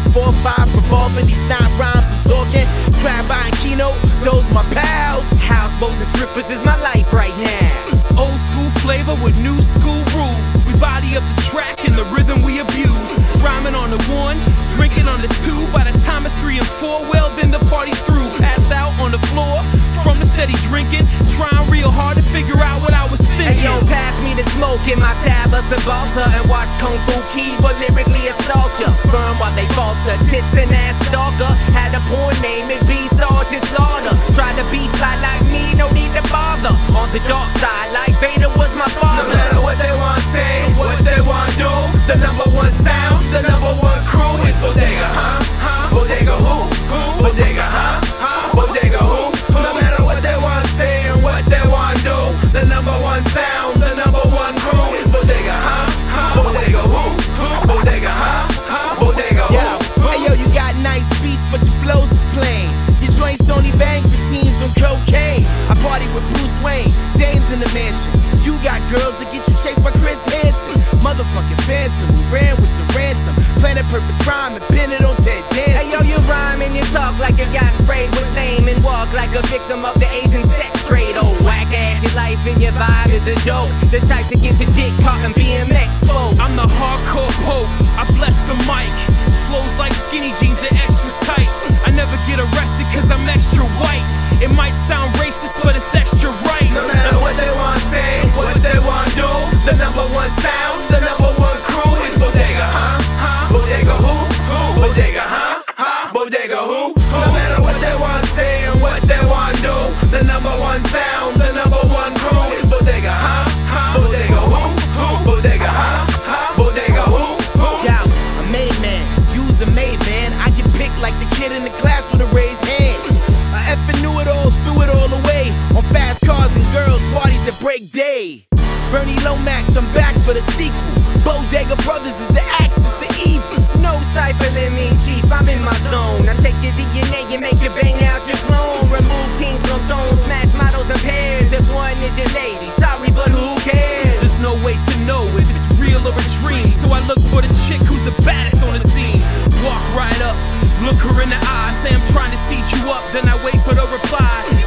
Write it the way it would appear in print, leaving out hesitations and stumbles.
4-5 revolving, these 9 rhymes I'm talking. Trap by and keynote, those my pals. Houseboats and strippers is my life right now. Old school flavor with new school rules. We body up the track and the rhythm we abuse. Rhyming on the 1, drinking on the 2. By the time it's 3 and 4, well then the party's through. Passed out on the floor from the steady drinking. Trying real hard to figure out what I was thinking. Hey yo, pass me the smoke in my tab, a Sabalta, and watch Kung Fu Kid, but lyrically assault ya. Burn while they falter, tits and ass stalker. Had a porn name, it be Sergeant Slaughter. Try to be fly like me, no need to bother. On the dark side, like Vader was my father. No matter what they want to say, what they want to do, the #1 sound, the #1 crew is Bodega, huh? Bodega who? Bodega, huh? Bodega who? No matter what they want to say and what they want to do, the #1 sound, the #1 crew is Bodega, huh? Bodega who? Bodega, huh? Bodega who? Hey yo, you got nice beats, but your flows is plain. Your joints only bang for teens on cocaine. I party with Bruce Wayne, dames in the mansion. You got girls that get you chased by Chris Hansen. Motherfucking Phantom, who ran with the ransom. Planet Perfect Crime and pin it on Ted Danson. Hey yo, you rhyme and you talk like you got sprayed with lame, and walk like a victim of the Asian sex trade. Oh, whack ass, your life and your vibe is a joke. The type to get your dick caught in BMX folks. I'm the hardcore pope, I bless the mic. Flows like skinny jeans, they're extra tight. I never get arrested cause I'm extra white. It might sound racist, but it's extra right. No matter what they want to say, what they want to do, the #1 sound, the #1 crew is Bodega, huh? Bodega who? Bodega, huh? Bodega who? No matter what they want to say and what they want to do, the #1 sound, the #1 crew is Bodega, huh? Bodega who? Bodega, huh? Bodega who? Yeah, a made man, you's a made man. I get picked like the kid in the class with a raised hand. I effing knew it all, threw it all away. On fast cars and girls, parties that break day. Bernie Lomax, I'm back for the sequel. Bodega Brothers is the axis of evil. No stifling me, chief, I'm in my zone. I take your DNA and make you bang out your clone. Remove kings from thrones, smash models and pairs. If one is your lady, sorry, but who cares? There's no way to know if it's real or a dream. So I look for the chick who's the baddest on the scene. Walk right up, look her in the eye, say I'm trying to seat you up, then I wait for the reply.